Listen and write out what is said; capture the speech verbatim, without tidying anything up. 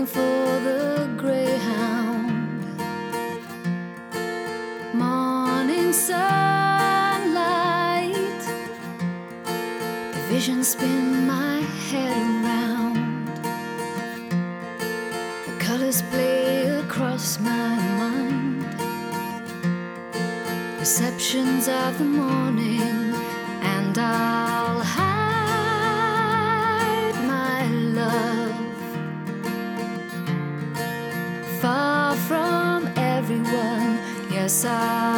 for the greyhound. Morning sunlight, the visions spin my head around. The colors play across my mind, perceptions of the morning, and I'll hide my love far from everyone. Yes, I